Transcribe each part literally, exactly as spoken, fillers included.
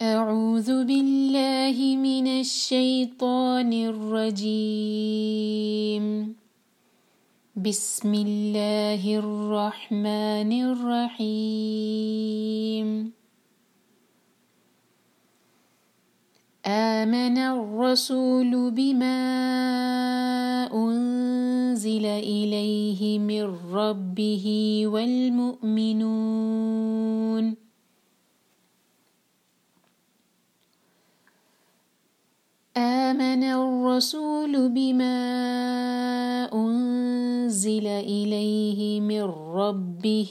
أعوذ بالله من الشيطان الرجيم. بسم الله الرحمن الرحيم. آمن الرسول بما أنزل إليه من ربه والمؤمنون آمن الرسول بما أنزل إليه من ربه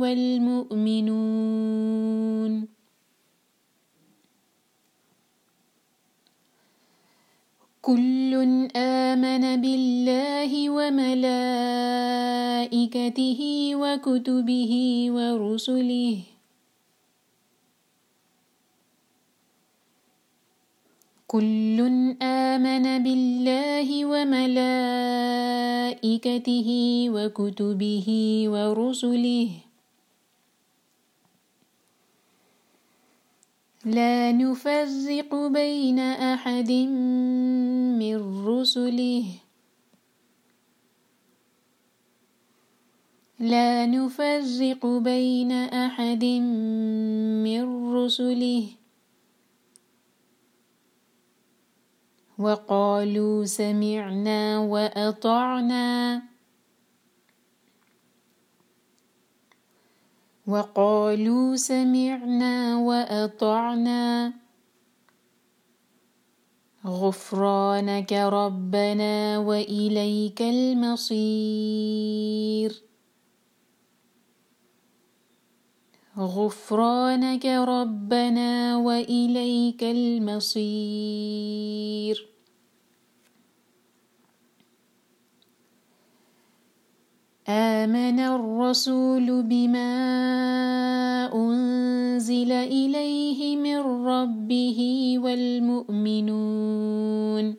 والمؤمنون كل آمن بالله وملائكته وكتبه ورسله كل آمن بالله وملائكته وكتبه ورسله لا نفرق بين أحد من رسله لا نفرق بين أحد من رسله وقالوا سمعنا وأطعنا وقالوا سمعنا وأطعنا غفرانك ربنا وإليك المصير غفرانك ربنا وإليك المصير آمن الرسول بما أنزل إليه من ربه والمؤمنون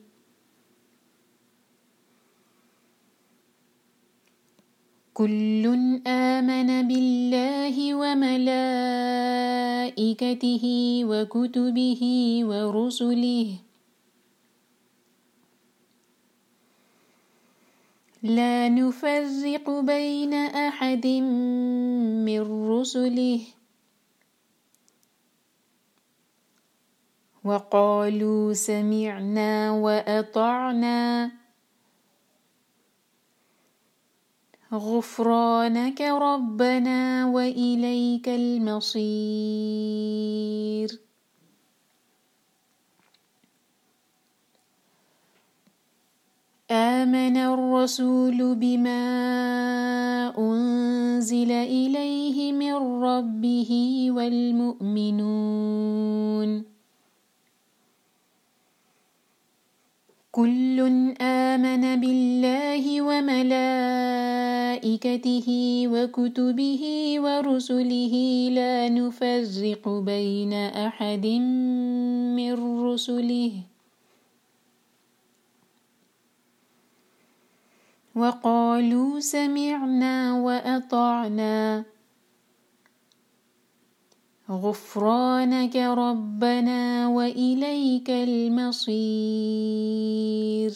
كل آمن بالله وملائكته وكتبه ورسله لا نفرق بين أحد من رسله وقالوا سمعنا وأطعنا غفرانك ربنا وإليك المصير آمن الرسول بما أنزل إليه من ربه والمؤمنون كل آمن بالله وملائكته وكتبه ورسله لا نفرق بين أحد من رسله وقالوا سمعنا وأطعنا غفرانك ربنا وإليك المصير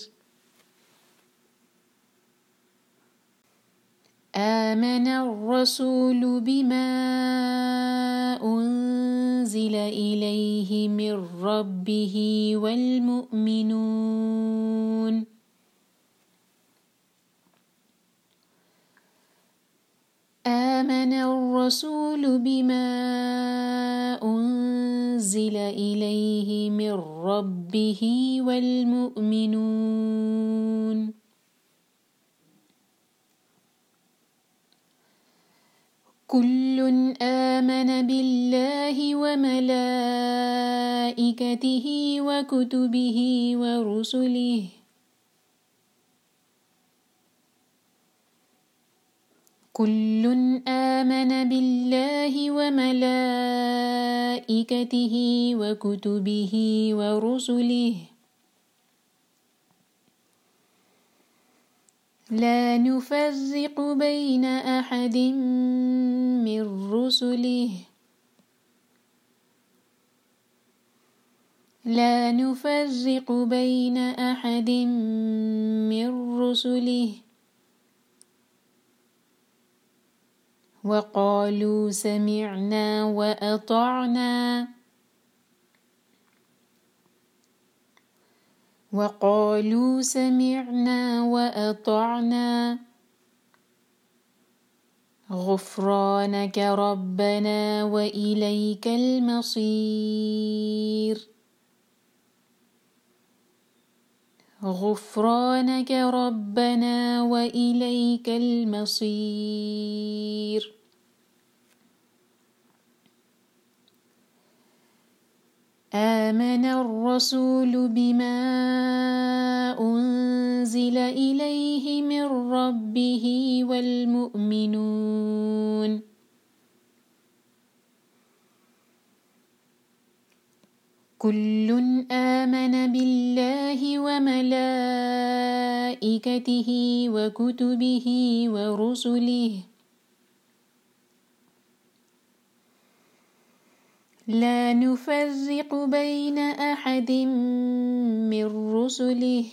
آمن الرسول بما أنزل إليه من ربه والمؤمنون آمن الرسول بما أنزل إليه من ربه والمؤمنون كل آمن بالله وملائكته وكتبه ورسله كل آمن بالله وملائكته وكتبه ورسله لا نفرق بين أحد من رسله لا نفرق بين أحد من رسله وقالوا سمعنا وأطعنا وقالوا سمعنا وأطعنا غفرانك ربنا وإليك المصير غفرانك ربنا وإليك المصير آمن الرسول بما أنزل إليه من ربه والمؤمنون كل آمن بالله وملائكته وكتبه ورسله لا نفرق بين أحد من رسله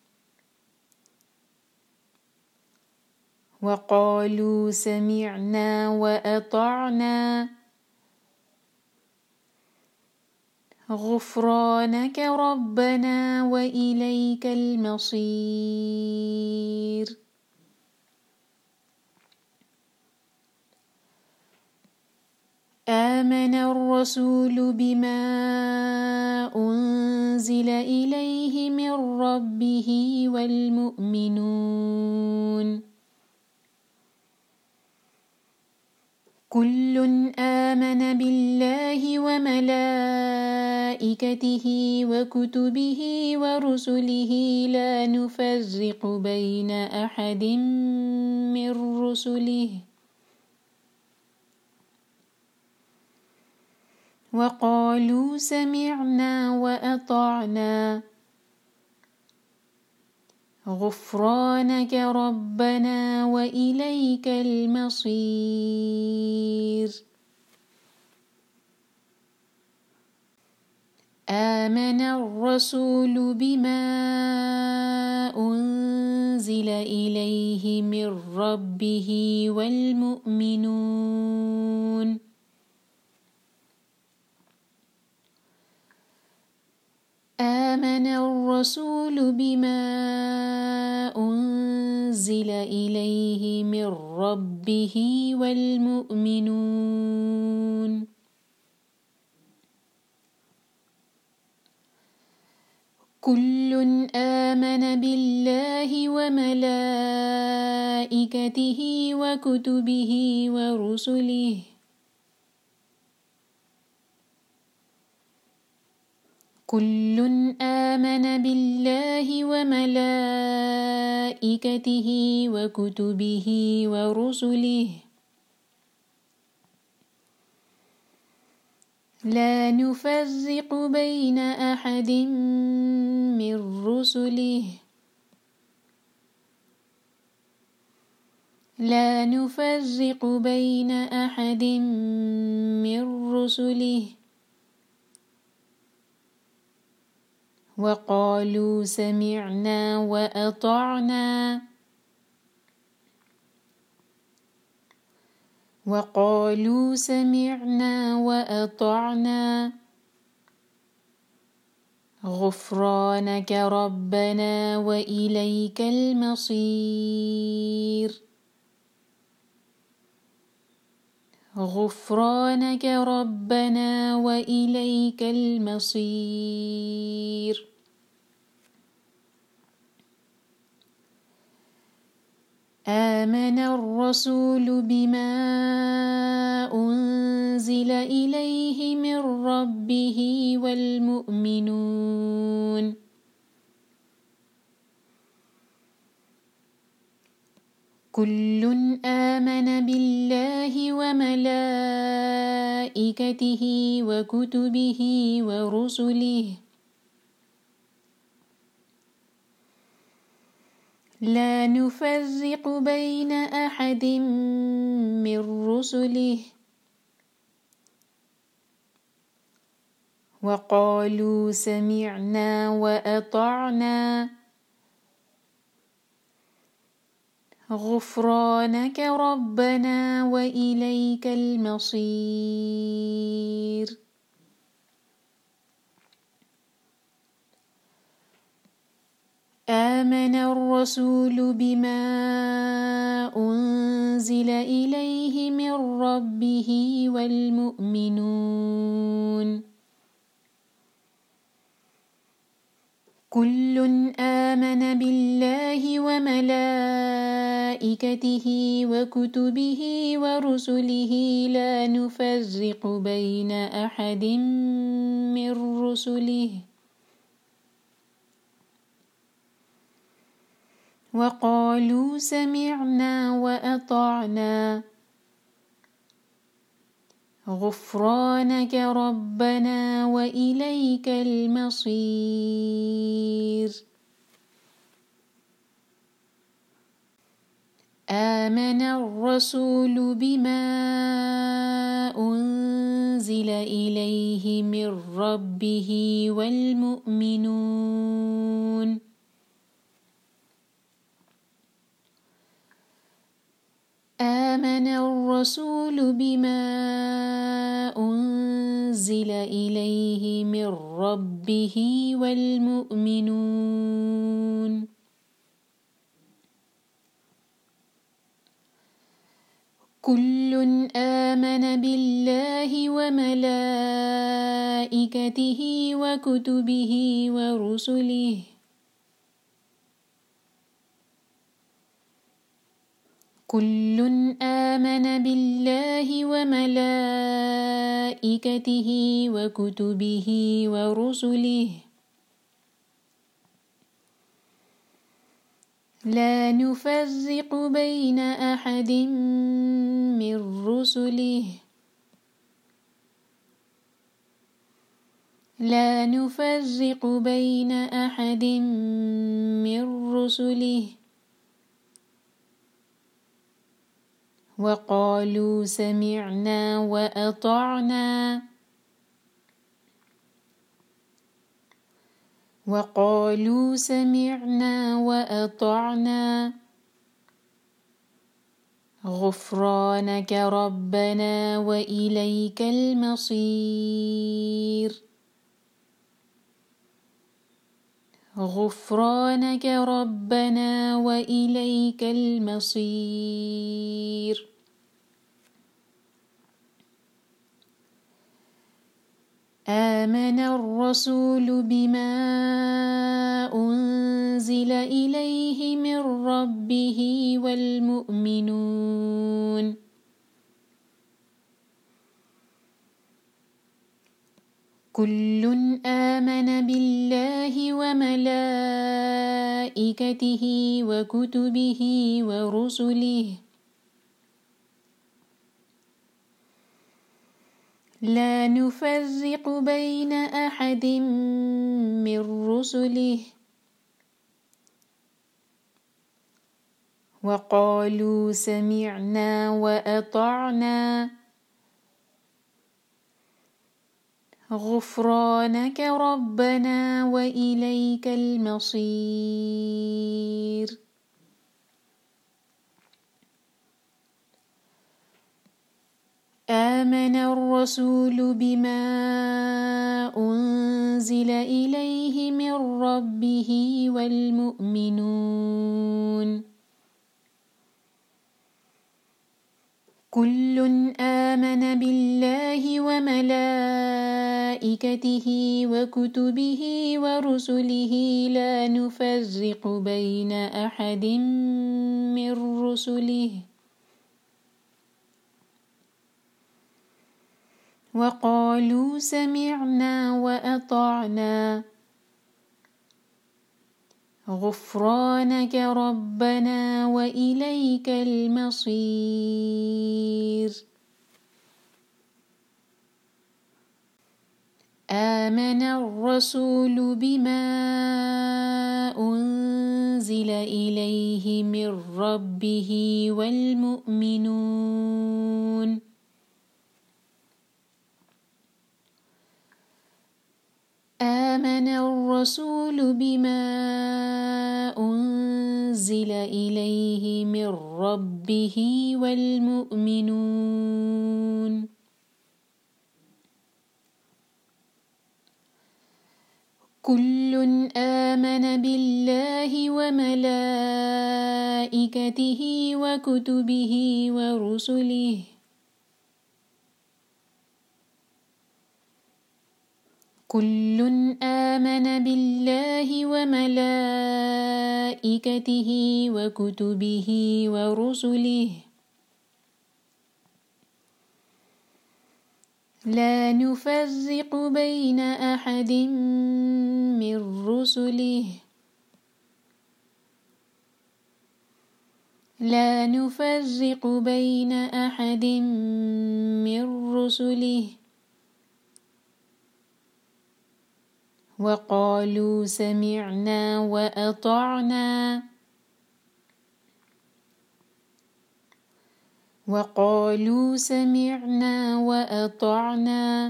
وقالوا سمعنا وأطعنا غفرانك ربنا وإليك المصير آمن الرسول بما أنزل إليه من ربه والمؤمنون كل آمن بالله وملائكته وكتبه ورسله لا نفرق بين أحد من رسله وقالوا سمعنا وأطعنا غفرانك ربنا وإليك المصير آمن الرسول بما أنزل إليه من ربه والمؤمنون آمن الرسول بما أنزل إليه من ربه والمؤمنون كل آمن بالله وملائكته وكتبه ورسله كل آمن بالله وملائكته وكتبه ورسله لا نفرق بين أحد من رسله لا نفرق بين أحد من رسله وقالوا سمعنا وأطعنا وقالوا سمعنا وأطعنا غفرانك ربنا وإليك المصير غفرانك ربنا وإليك المصير آمن الرسول بما أنزل إليه من ربه والمؤمنون كل آمن بالله وملائكته وكتبه ورسله لا نفرق بين أحد من رسله وقالوا سمعنا وأطعنا غفرانك ربنا وإليك المصير. آمن الرسول بما أنزل إليه من ربه والمؤمنون كل آمن بالله وملائكته وكتبه ورسله لا نفرق بين أحد من رسله وقالوا سمعنا وأطعنا غفرانك ربنا وإليك المصير. آمن الرسول بما أنزل إليه من ربه والمؤمنون آمن الرسول بما أنزل إليه من ربه والمؤمنون كل آمن بالله وملائكته وكتبه ورسله كل آمن بالله وملائكته وكتبه ورسله لا نفرق بين أحد من رسله لا نفرق بين أحد من رسله وقالوا سمعنا وأطعنا وقالوا سمعنا وأطعنا غفرانك ربنا وإليك المصير غفرانك ربنا وإليك المصير. آمن الرسول بما أنزل إليه من ربه والمؤمنون كل آمن بالله وملائكته وكتبه ورسله لا نفرق بين أحد من رسله وقالوا سمعنا وأطعنا غفرانك ربنا وإليك المصير. آمن الرسول بما أنزل إليه من ربه والمؤمنون كل آمن بالله وملائكته وكتبه ورسله لا نفرق بين أحد من رسله وقالوا سمعنا وأطعنا غفرانك ربنا وإليك المصير. آمن الرسول بما أنزل إليه من ربه والمؤمنون آمن الرسول بما أنزل إليه من ربه والمؤمنون كل آمن بالله وملائكته وكتبه ورسله كل آمن بالله وملائكته وكتبه ورسله لا نفرق بين أحد من رسله لا نفرق بين أحد من رسله وقالوا سمعنا وأطعنا وقالوا سمعنا وأطعنا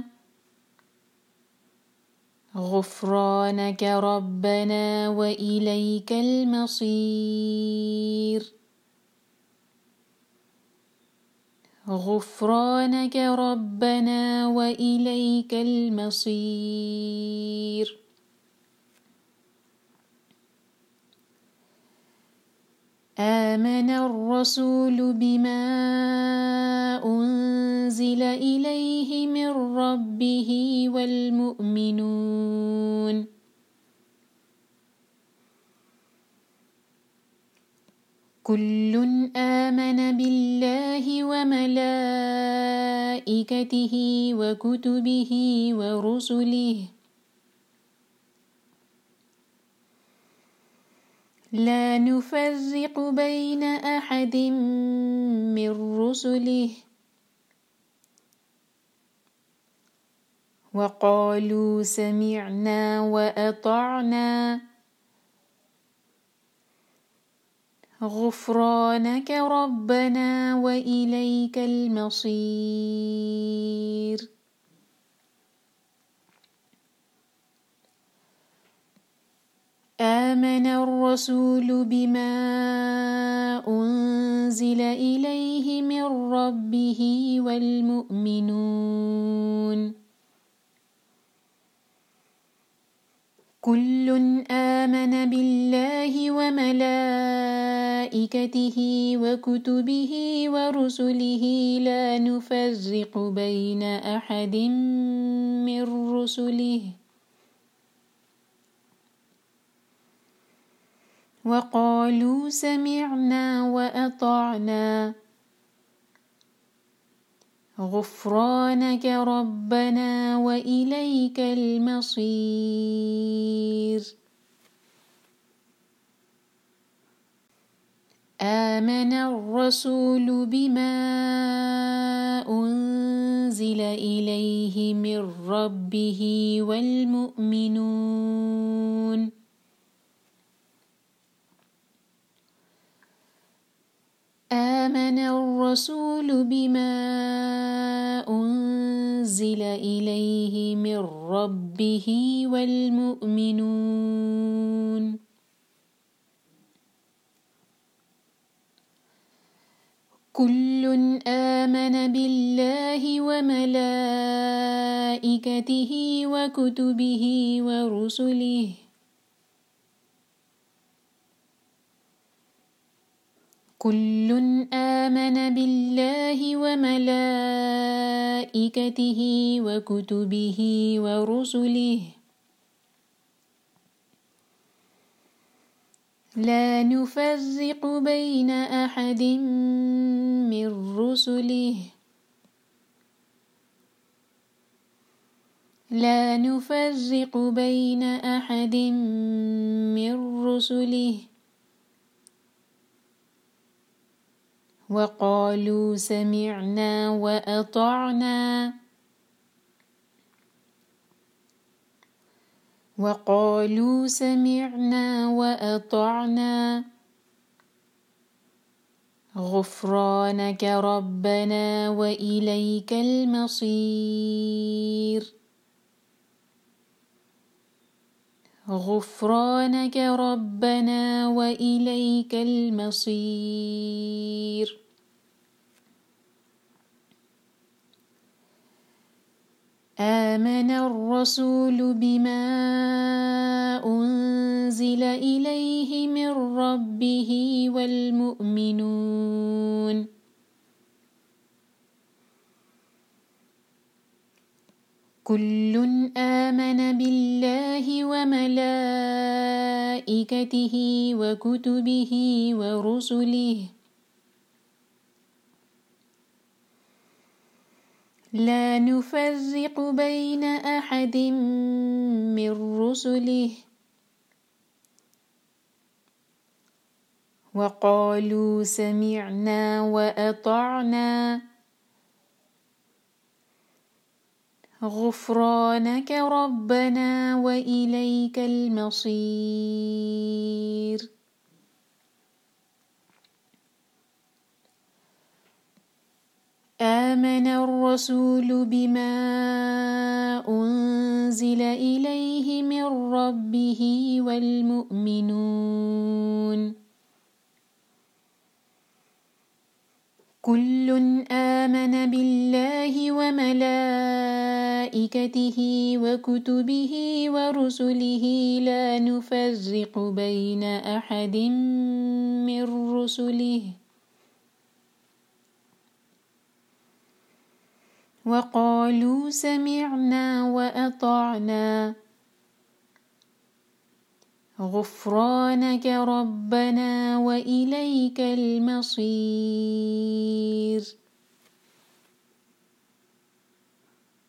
غفرانك ربنا وإليك المصير غفرانك ربنا وإليك المصير آمن الرسول بما أنزل إليه من ربه والمؤمنون كل آمن بالله وملائكته وكتبه ورسله لا نفرق بين أحد من رسله وقالوا سمعنا وأطعنا غفرانك ربنا وإليك المصير آمن الرسول بما أنزل إليه من ربه والمؤمنون كل آمن بالله وملائكته وكتبه ورسله لا نفرق بين أحد من رسله وقالوا سمعنا وأطعنا غفرانك ربنا وإليك المصير آمن الرسول بما أنزل إليه من ربه والمؤمنون آمن الرسول بما أنزل إليه من ربه والمؤمنون كل آمن بالله وملائكته وكتبه ورسله كل آمن بالله وملائكته وكتبه ورسله لا نفرق بين أحد من رسله لا نفرق بين أحد من رسله وقالوا سمعنا وأطعنا وقالوا سمعنا وأطعنا غفرانك ربنا وإليك المصير غفرانك ربنا وإليك المصير. آمن الرسول بما أنزل إليه من ربه والمؤمنون كل آمن بالله وملائكته وكتبه ورسله لا نفرق بين أحد من رسله وقالوا سمعنا وأطعنا غفرانك ربنا وإليك المصير. آمن الرسول بما أنزل إليه من ربه والمؤمنون كل آمن بالله وملائكته وكتبه ورسله لا نفرق بين أحد من رسله وقالوا سمعنا وأطعنا غفرانك ربنا وإليك المصير.